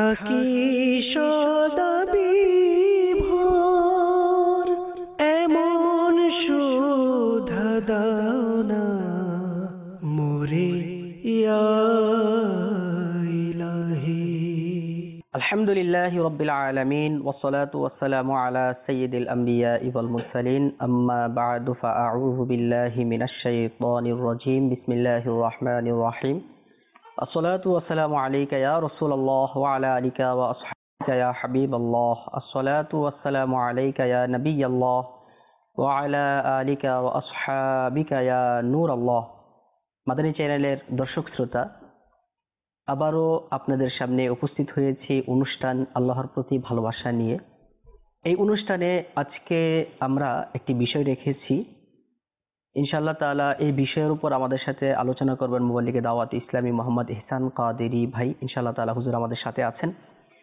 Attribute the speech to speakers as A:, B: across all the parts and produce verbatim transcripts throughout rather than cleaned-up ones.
A: থাকি সদা বিভোর, এমন সুধা দাও না মোরে ইয়া ইলাহি। আলহামদুলিল্লাহি রাব্বিল আলামিন ওয়াসসালাতু ওয়াসসালামু আলা সাইয়্যিদিল আমবিয়া ওয়াল মুরসালিন, আম্মা বা'দু ফাআউযু বিল্লাহি মিনাশ শাইতানির রাজীম। বিসমিল্লাহির রাহমানির রাহিম। আসসালাতু ওয়াসসালামু আলাইকা ইয়া রাসূলুল্লাহ ওয়া আলা আলিকা ওয়া আসহাবিকা ইয়া হাবিবাল্লাহ। আসসালাতু ওয়াসসালামু আলাইকা ইয়া নাবিয়াল্লাহ ওয়া আলা আলিকা ওয়া আসহাবিকা ইয়া নূরাল্লাহ। মাদানী চ্যানেলের দর্শক শ্রোতা, আবারও আপনাদের সামনে উপস্থিত হয়েছি অনুষ্ঠান আল্লাহর প্রতি ভালোবাসা নিয়ে। এই অনুষ্ঠানে আজকে আমরা একটি বিষয় রেখেছি, ইনশাআল্লাহ তাআলা এই বিষয়ের উপর আমাদের সাথে আলোচনা করবেন মুবাল্লিগে দাওয়াত ইসলামী মোহাম্মদ ইহসান কাদেরী ভাই। ইনশাআল্লাহ তাআলা হুজুর আমাদের সাথে আছেন।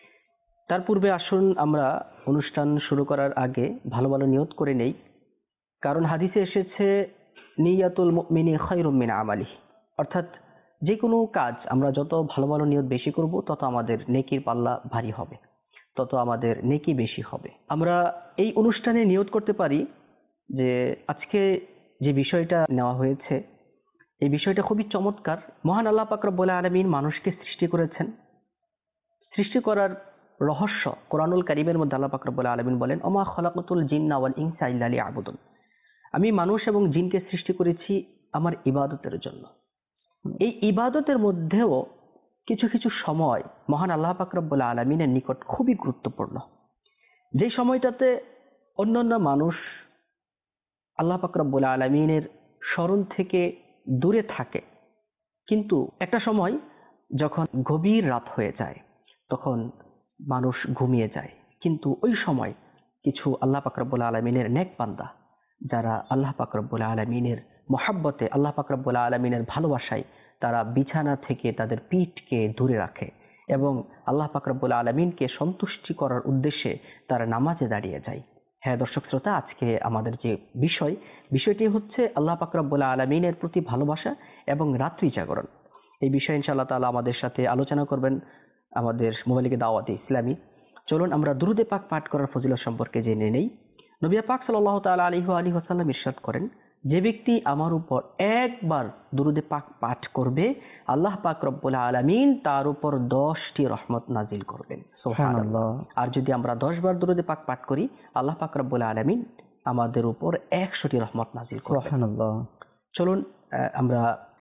A: তার পূর্বে আসুন আমরা অনুষ্ঠান শুরু করার আগে ভালো ভালো নিয়ত করে নেই, কারণ হাদিসে এসেছে নিয়াতুল মুমিনি খায়রুম মিন আমালিহি, অর্থাৎ যে কোনো কাজ আমরা যত ভালো ভালো নিয়ত বেশি করব তত আমাদের নেকির পাল্লা ভারী হবে, তত আমাদের নেকি বেশি হবে। আমরা এই অনুষ্ঠানে নিয়ত করতে পারি যে আজকে যে বিষয়টা নেওয়া হয়েছে এই বিষয়টা খুবই চমৎকার। মহান আল্লাহ পাক রব্বুল আলামিন মানুষকে সৃষ্টি করেছেন। সৃষ্টি করার রহস্য কোরআনুল কারীমের মধ্যে আল্লাহ পাক রব্বুল আলামিন বলেন, ওমা খলাকাতুল জিন্না ওয়াল ইনসা ইল্লা লিয়াবুদুন। আমি মানুষ এবং জিনকে সৃষ্টি করেছি আমার ইবাদতের জন্য। এই ইবাদতের মধ্যেও কিছু কিছু সময় মহান আল্লাহ পাক রব্বুল আলামিনের নিকট খুবই গুরুত্বপূর্ণ, যে সময়টাতে অন্যান্য মানুষ আল্লাহ পাক রব্বুল আলামিনের স্মরণ থেকে দূরে থাকে। কিন্তু একটা সময় যখন গভীর রাত হয়ে যায় তখন মানুষ ঘুমিয়ে যায়, কিন্তু ওই সময় কিছু আল্লাহ পাক রব্বুল আলামিনের নেক বান্দা যারা আল্লাহ পাক রব্বুল আলামিনের মহাব্বতে, আল্লাহ পাক রব্বুল আলামিনের ভালোবাসায় তারা বিছানা থেকে তাদের পিঠকে দূরে রাখে এবং আল্লাহ পাক রব্বুল আলামিনকে সন্তুষ্টি করার উদ্দেশ্যে তারা নামাজে দাঁড়িয়ে যায়। হ্যাঁ দর্শক শ্রোতা, আজকে আমাদের যে বিষয় বিষয়টি হচ্ছে আল্লাহ পাক রব্বুল আলামিনের প্রতি ভালোবাসা এবং রাত্রি জাগরণ। এই বিষয়ে ইনশাআল্লাহ তাআলা আমাদের সাথে আলোচনা করবেন আমাদের মুবাল্লিগে দাওয়াতে ইসলামী। চলুন আমরা দুরূদে পাক পাঠ করার ফজিলত সম্পর্কে জেনে নেই। নবী পাক সাল্লাল্লাহু তাআলা আলাইহি ওয়া আলিহি ওয়াসাল্লাম ইরশাদ করেন, যে ব্যক্তি আমার উপর একবার দুরূদে পাক পাঠ করবে আল্লাহ পাক রব্বুল আলামিন তার উপর দশটি রহমত নাজিল করবেন। সুবহানাল্লাহ। আর যদি আমরা দশ বার দুরূদে পাক পাঠ করি আল্লাহ পাক রব্বুল আলামিন আমাদের উপর একশোটি রহমত নাজিল করবেন। সুবহানাল্লাহ। চলুন আমরা